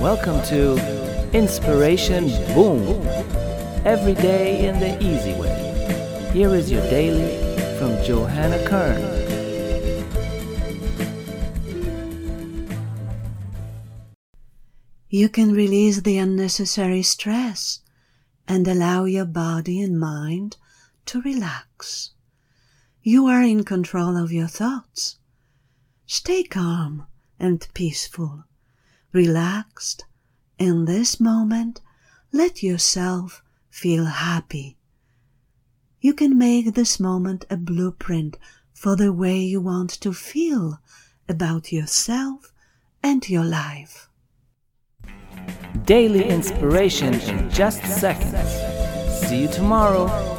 Welcome to Inspiration Boom. Every day in the easy way. Here is your daily from Johanna Kern. You can release the unnecessary stress and allow your body and mind to relax. You are in control of your thoughts. Stay calm and peaceful, relaxed. In this moment, let yourself feel happy. You can make this moment a blueprint for the way you want to feel about yourself and your life. Daily inspiration in just seconds. See you tomorrow.